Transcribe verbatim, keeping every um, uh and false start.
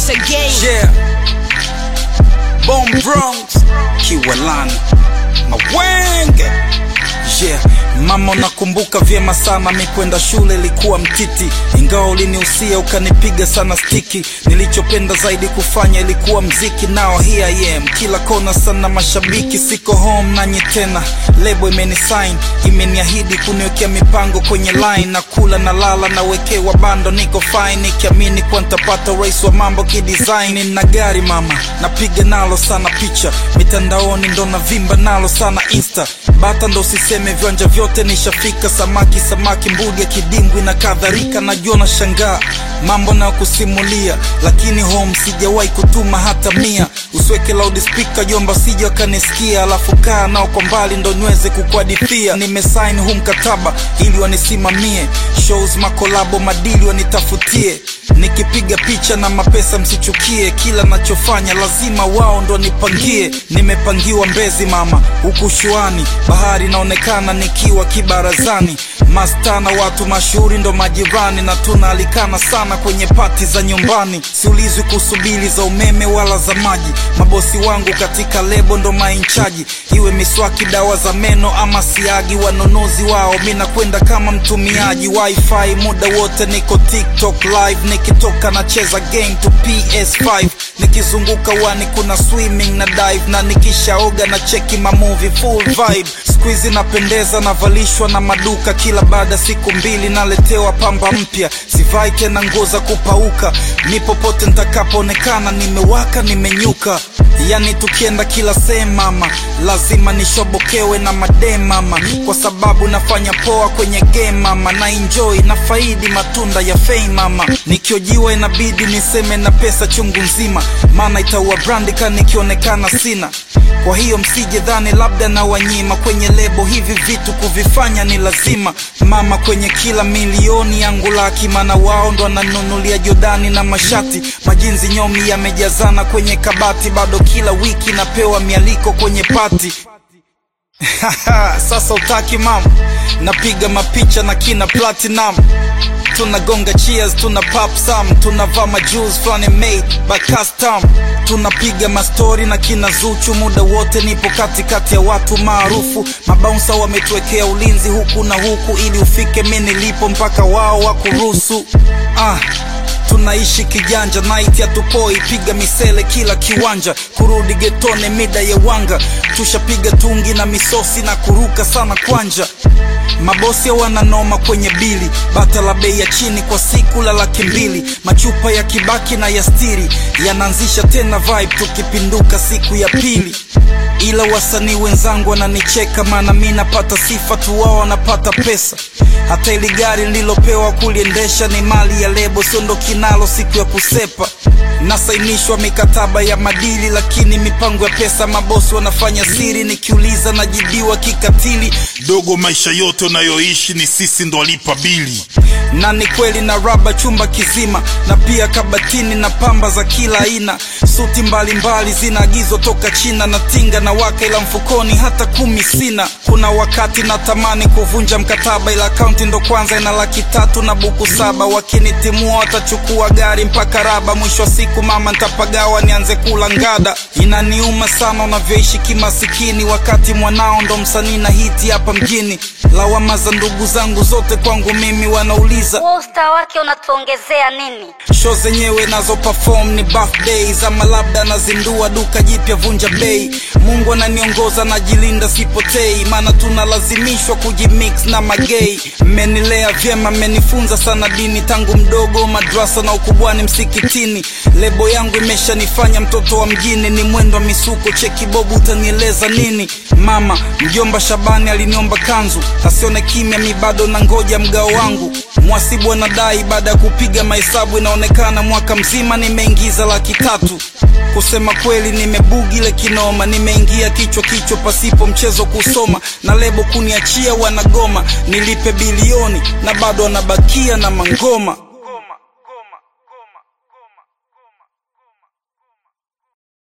once again. Yeah. Bomb Bronx Kiwalani Mawenge. Yeah. Mama unakumbuka vyema sana mi kwenda shule ilikuwa mtiti. Ingawa ulinihusia ukanipiga sana stiki. Nilichopenda zaidi kufanya ilikuwa mziki. Now here I am, kila kona sana mashabiki. Siko home nanyi tena, lebo imeni sign. Imeniahidi kuniwekea mipango kwenye line. Na kula na lala na wekewa bando niko fine. Nikiamini kwa nitapata uraisi wa mambo kidesign. Nina gari mama, napiga nalo sana picha. Mitandaoni ndo na vimba nalo sana Insta. Bata ndo usiseme viwanja vyote nishafika. Samaki samaki mbudi ya kidimbwi na kadhalika. Najua na shangaa mambo na kusimulia, lakini home sijawahi kutuma hata mia. Usweke loudspeaker jomba sija kanisikia. Alafu kaa nao kwa mbali ndo niweze kukuhadithia. Nimesign huu mkataba ili wanisimamie. Shows makolabo madili wanitafutie. Nikipiga picha na mapesa msichukie. Kila nachofanya lazima wao ndo nipangie. Nimepangiwa Mbezi mama, huku shuani bahari naonekana nikiwa kibarazani. Mastana watu mashuhuri ndo majirani. Na tunaalikana sana kwenye pati za nyumbani. Siulizwi kusubili za umeme wala za maji. Mabosi wangu katika lebo ndo mainchaji. Iwe miswaki dawa za meno ama siagi. Wanunuzi wao mina kwenda kama mtumiaji. Wi-Fi muda wote niko TikTok live. Nikitoka nacheza game to P S five. Nikizunguka wani kuna swimming na dive. Na nikishaoga na cheki ma movie full vibe. Squeeze napendeza na valishwa na maduka. Kila baada siku mbili naletewa pamba mpya. Sivai tena nguo za kupauka. Nipopote nitakapoonekana nimewaka nimenyuka. Yani tukienda kila sehemu mama, lazima nishobokewe na madem mama. Kwa sababu nafanya poa kwenye game mama. Na enjoy na faidi matunda ya fame mama. Nikiojiwa inabidi niseme na pesa chungu nzima. Maana itaua brandi kama nikionekana sina. Kwa hiyo msije dhani labda na wanyima. Kwenye lebo hivi vitu kuvifanya ni lazima mama. Kwenye kila milioni yangu laki. Maana wao ndo wananunulia Jordani na mashati. Majinzi nyomi yamejazana kwenye kabati. Bado kila wiki napewa mialiko kwenye pati. Sasa utaki mama, napiga mapicha na kina platinum. Tunagonga cheers, tuna pop some. Tunavaa majuice flani made by custom. Tunapiga mastori na kina Zuchu. Muda wote nipo katikati ya watu maarufu. Mabounsa wametuwekea ulinzi huku na huku. Ili ufike mimi nilipo mpaka wao wakuruhusu. Ah, tunaishi kijanja night ya tupoi. Piga misele kila kiwanja. Kurudi getone mida ya wanga. Tushapiga tungi na misosi na kuruka sana kwanja. Mabosi wananoma kwenye bili. Bata la bei ya chini kwa siku la laki mbili. Machupa ya kibaki na ya stiri yanaanzisha tena vibe tukipinduka siku ya pili. Ila wasanii wenzangu wananicheka. Maana mimi napata sifa tu wao wanapata pesa. Hata ili gari nililopewa kuliendesha ni mali ya lebo. Siondoki nalo siku ya kusepa. Nasainishwa mikataba ya madili. Lakini mipango ya pesa mabosi wanafanya siri. Nikiuliza najibiwa kikatili. Dogo maisha yote unayoishi ni sisi ndo walipa bili. Na ni kweli na raba chumba kizima. Na pia kabatini na pamba za kila aina. Suti mbalimbali zinaagizwa toka China. Na tinga na waka ila mfukoni hata kumi sina. Kuna wakati natamani kuvunja mkataba. Ila akaunti ndo kwanza ina laki tatu na buku saba. Wakinitimua watachukua gari mpaka Raba. Mwisho wa siku mama nitapagawa nianze kula ngada. Inaniuma sana unavyoishi kimasikini. Wakati mwanao ndo msanii na hiti hapa mjini. Lawama za ndugu zangu zote kwangu mimi wanauliza. Posta wake unatuongezea nini? Show zenyewe nazo perform ni birthdays. Ama labda nazindua duka jipya vunja bei. Mungu ananiongoza najilinda sipotei. Maana tunalazimishwa kujimix na magei. Mmenilea vyema mmenifunza sana dini. Tangu mdogo madrasa na ukubwani msikitini. Lebo yangu imeshanifanya mtoto wa mjini. Ni mwendo wa misuko cheki bobu utanieleza nini. Mama mjomba Shabani aliniomba kanzu. Asione kimya mi bado na ngoja mgao wangu. Mwasibu anadai baada ya kupiga mahesabu. Inaonekana mwaka mzima nimeingiza laki tatu. Kusema kweli nimebugi ile kinoma. Nimeingia kichwa kichwa pasipo mchezo kusoma. Na lebo kuniachia wanagoma. Nilipe bilioni na bado wanabakia na mangoma.